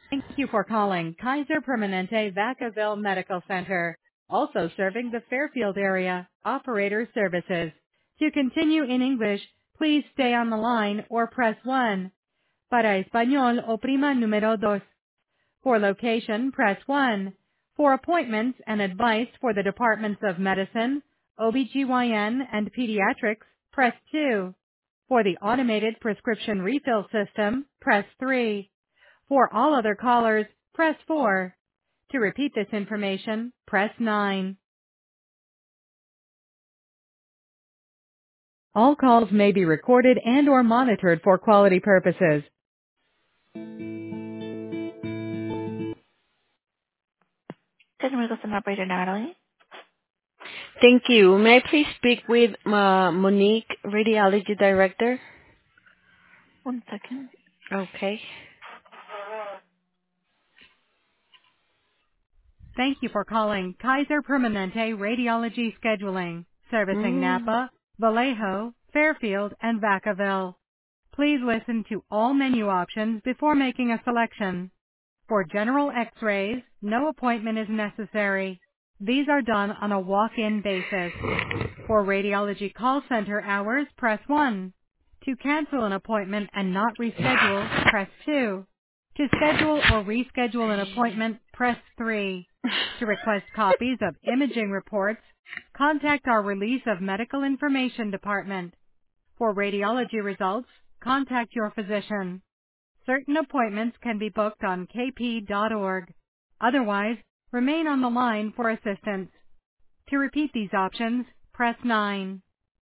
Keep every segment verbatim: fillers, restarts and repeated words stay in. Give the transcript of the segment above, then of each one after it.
Thank you for calling Kaiser Permanente Vacaville Medical Center, also serving the Fairfield area. Operator services. To continue in English, please stay on the line or press one. Para español, oprima número dos. For location, press one. For appointments and advice for the departments of medicine, O B G Y N, and pediatrics, press two. For the automated prescription refill system, press three. For all other callers, press four. To repeat this information, press nine. All calls may be recorded and or monitored for quality purposes. Good morning, customer operator Natalie. Thank you. May I please speak with uh, Monique, Radiology Director? One second. Okay. Thank you for calling Kaiser Permanente Radiology Scheduling, servicing Mm. Napa, Vallejo, Fairfield, and Vacaville. Please listen to all menu options before making a selection. For general x-rays, no appointment is necessary. These are done on a walk-in basis. For radiology call center hours, press one. To cancel an appointment and not reschedule, press two. To schedule or reschedule an appointment, press three. To request copies of imaging reports, contact our Release of Medical Information department. For radiology results, contact your physician. Certain appointments can be booked on k p dot org. Otherwise, remain on the line for assistance. To repeat these options, press nine.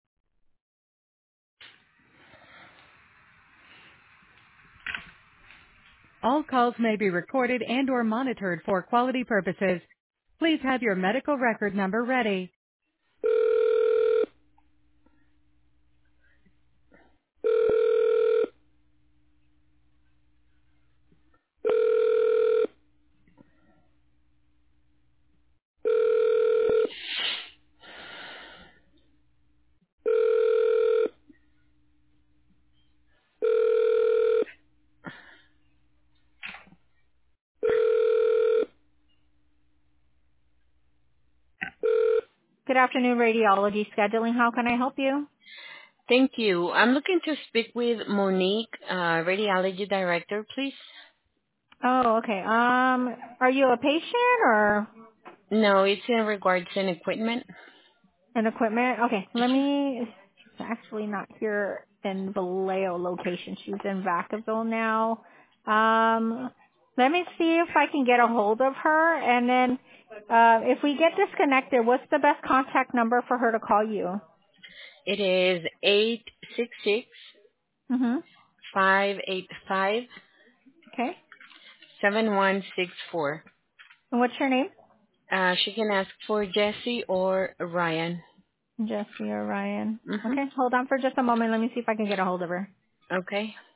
All calls may be recorded and or monitored for quality purposes. Please have your medical record number ready. Good afternoon, radiology scheduling. How can I help you? Thank you. I'm looking to speak with Monique, uh, Radiology Director, please. Oh, okay. Um, are you a patient or No, it's in regards to an equipment. an equipment? Okay, let me. She's actually not here in Vallejo location. She's in Vacaville now. Um, let me see if I can get a hold of her, and then uh, if we get disconnected, what's the best contact number for her to call you? It is eight six six, Mm-hmm. five eight five, Okay. seven one six four. And what's your name? Uh, she can ask for Jesse or Ryan. Jesse or Ryan. Mm-hmm. Okay, hold on for just a moment. Let me see if I can get a hold of her. Okay.